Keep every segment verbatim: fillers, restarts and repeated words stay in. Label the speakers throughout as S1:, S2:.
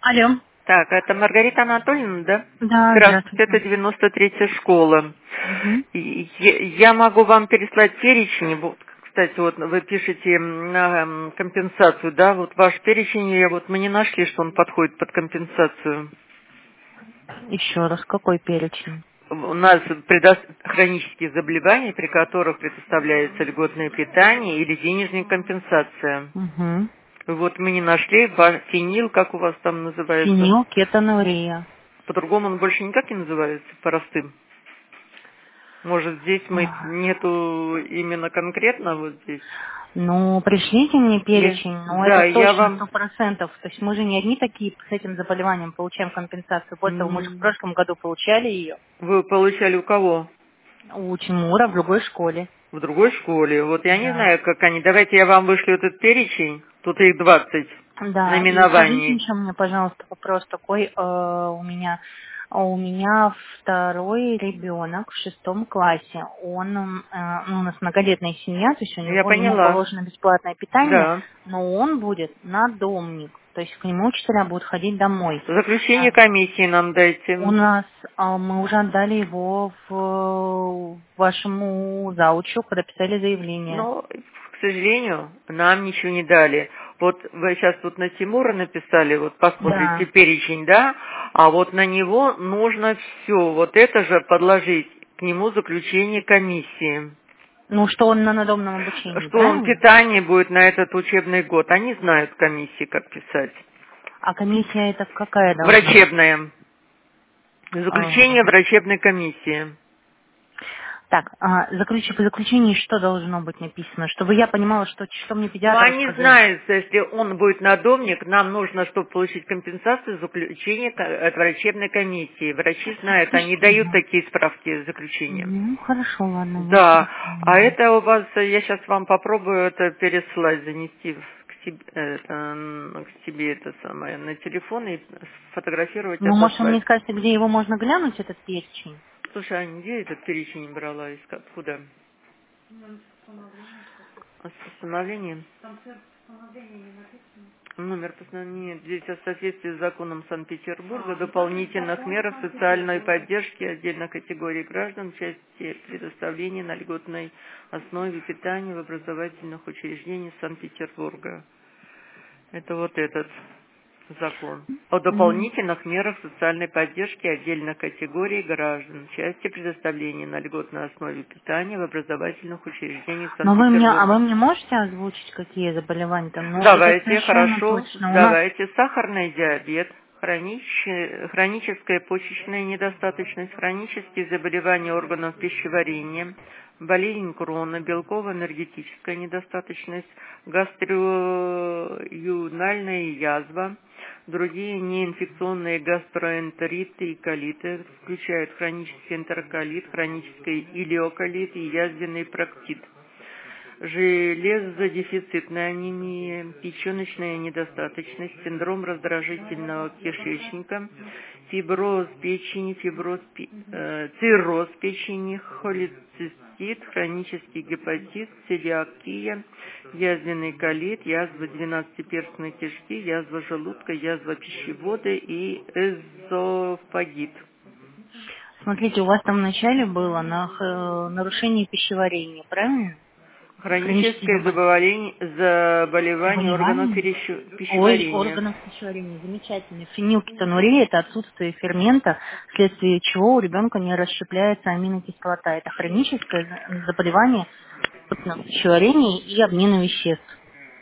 S1: Алло.
S2: Так, это Маргарита Анатольевна, да?
S1: Да,
S2: Здравствуйте, это
S1: здравствуйте.
S2: девяносто третья школа.
S1: Мгм.
S2: И Я я могу вам переслать перечень. Вот, кстати, вот вы пишете на м, компенсацию, да? Вот ваш перечень, я вот мы не нашли, что он подходит под компенсацию.
S1: Еще раз, какой перечень?
S2: У нас предо- хронические заболевания, при которых предоставляется льготное питание или денежная компенсация.
S1: Угу.
S2: Вот мы не нашли ва- фенил, как у вас там называется.
S1: Фенилкетонурия.
S2: По-другому он больше никак не называется, простым. Может, здесь мы
S1: Ах.
S2: нету именно конкретно вот здесь?
S1: Ну, пришлите мне
S2: Я-
S1: перечень, но
S2: да,
S1: это
S2: я
S1: точно
S2: вам...
S1: сто процентов. То есть мы же не одни такие с этим заболеванием получаем компенсацию. Более того, мы же в
S2: м,
S1: прошлом году получали ее
S2: Вы получали у кого?
S1: у Тимура в другой школе.
S2: В другой школе. Вот я не
S1: Да.
S2: знаю, как они. Давайте я вам вышлю этот перечень. Тут их двадцать
S1: Да, и скажите
S2: наименований.
S1: еще мне, пожалуйста, вопрос такой. э, у меня а у меня второй ребенок в шестом классе. Он, м, э, ну, у нас многодетная семья, то есть у
S2: Я
S1: него ему
S2: поняла.
S1: положено бесплатное питание,
S2: Да.
S1: но он будет надомник, то есть к нему учителя будут ходить домой.
S2: Заключение
S1: А
S2: комиссии нам
S1: у
S2: дайте.
S1: нас а, мы уже отдали его в вашему заучу, когда писали заявление.
S2: Но, к сожалению, нам ничего не дали. Вот вы сейчас тут на Тимура написали, вот посмотрите
S1: Да.
S2: перечень, да, а вот на него нужно все, вот это же подложить к нему заключение комиссии.
S1: Ну, что он на надомном обучении,
S2: Что он
S1: правильно?
S2: питание будет на этот учебный год. Они знают комиссии, как писать.
S1: А комиссия это какая должна быть?
S2: Врачебная.
S1: А,
S2: Заключение врачебной комиссии.
S1: Так, а, заключи, по заключению что должно быть написано, чтобы я понимала, что, что мне
S2: Ну,
S1: педиатр
S2: они
S1: сказал.
S2: знают, что если он будет надомник, нам нужно, чтобы получить компенсацию, заключение ко- от врачебной комиссии. Врачи знают, они дают
S1: Ага.
S2: такие справки, заключения.
S1: Ну, хорошо, ладно, я
S2: Да, а
S1: перестану.
S2: это у вас, э, я сейчас вам попробую это переслать, занести в- к себе, это, м, к себе это самое, на телефон и сфотографировать,
S1: Ну, может, вы
S2: отослать.
S1: мне скажете, где его можно глянуть, этот перечень?
S2: Слушай, а где этот перечень брала? Из откуда? А с постановлением? Номер постановления здесь о соответствии с законом Санкт-Петербурга, дополнительных мер социальной поддержки отдельных категорий граждан в части предоставления на льготной основе питания в образовательных учреждениях Санкт-Петербурга. Это вот этот закон. О
S1: М.
S2: дополнительных мерах социальной поддержки отдельных категорий граждан в части предоставления на льготной основе питания в образовательных учреждениях
S1: Но вы мне, а
S2: Санкт-Петербурга.
S1: вы мне можете озвучить, какие заболевания там? Ну, это
S2: Давайте,
S1: совершенно
S2: хорошо,
S1: точно. У нас,
S2: давайте. Сахарный диабет, хронич- хроническая почечная недостаточность, хронические заболевания органов пищеварения, болезнь Крона, белково-энергетическая недостаточность, гастроюнальная язва, другие неинфекционные гастроэнтериты и колиты, включают хронический энтероколит, хронический илиоколит и язвенный проктит. Железодефицитная анемия, печеночная недостаточность, синдром раздражительного кишечника, фиброз печени, фиброз, пе- э, цирроз печени, холецистит, хронический гепатит, целиакия, язвенный колит, язва двенадцатиперстной кишки, язва желудка, язва пищевода и эзофагит.
S1: смотрите, у вас там вначале было на, х- нарушение пищеварения, правильно? Хронические
S2: Хроническое
S1: заболевания.
S2: заболевание, заболевание органов
S1: Заболевание?
S2: пищу-
S1: Ой,
S2: пищеварения.
S1: органов пищеварения. Замечательно. Фенилкетонурия– это отсутствие фермента, вследствие чего у ребенка не расщепляется аминокислота. Это хроническое за- заболевание органов пищеварения и обмена веществ.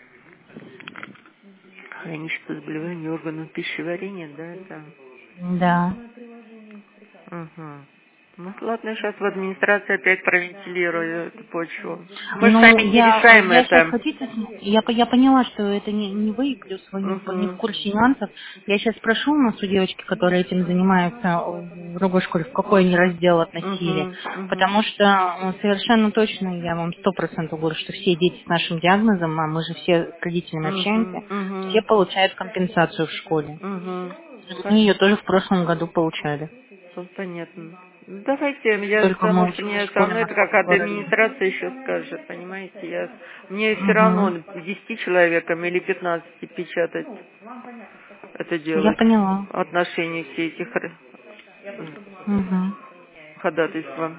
S2: Хроническое заболевание органов пищеварения, да, это.
S1: Да.
S2: Угу. Ну ладно, сейчас в администрации опять провентилирую эту почву. Мы же
S1: Ну,
S2: сами не
S1: я,
S2: решаем
S1: я сейчас
S2: это.
S1: хотите, я, по- я поняла, что это не, не вы, плюс вы не, в не в
S2: Угу.
S1: курсе нюансов. Я сейчас спрошу у нас у девочки, которая этим занимается в другой школе, в какой они раздел относили.
S2: Угу. Угу.
S1: Потому что э, совершенно точно, я вам сто процентов говорю, что все дети с нашим диагнозом, а мы же все с родителями общаемся,
S2: Угу. Угу.
S1: все получают компенсацию в школе.
S2: Угу.
S1: Мы ее тоже в прошлом году получали.
S2: Понятно. Ну, давайте, я,
S1: Только
S2: потому
S1: мы
S2: что
S1: учились
S2: мне
S1: в
S2: все
S1: школе
S2: равно это как
S1: московского района.
S2: администрация еще скажет, понимаете, я, мне все
S1: Угу.
S2: равно десяти человекам или пятнадцати печатать. это
S1: Я
S2: делать.
S1: поняла.
S2: Отношения все эти хр-
S1: Угу.
S2: ходатайства.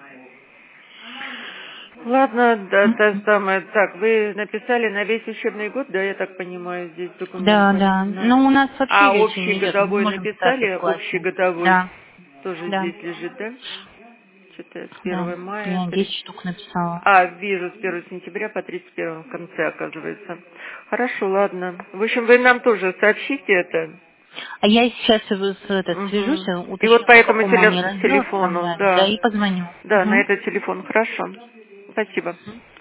S2: Ладно, да, та самая. Так, вы написали на весь учебный год, да, я так понимаю, здесь
S1: Да,
S2: документы.
S1: да.
S2: На-
S1: Но у нас вообще
S2: А
S1: речи не идет. Мы не
S2: общегодовой
S1: можем
S2: написали?
S1: спрашивать в классе.
S2: Общегодовой
S1: Да,
S2: тоже
S1: да,
S2: здесь лежит, да? Что-то с
S1: да.
S2: первого мая.
S1: Я
S2: три-
S1: десять штук написала.
S2: А, вижу, с первого сентября по тридцать первое в конце, оказывается. Хорошо, ладно. В общем, вы нам тоже сообщите это.
S1: А я сейчас с, это, свяжусь,
S2: Мгм. И вот
S1: уточню,
S2: по
S1: по
S2: этому
S1: какому они
S2: теле-
S1: разделу
S2: телефону,
S1: оформляют, да,
S2: да.
S1: и позвоню.
S2: Да, на
S1: Угу.
S2: этот телефон. Хорошо. Спасибо.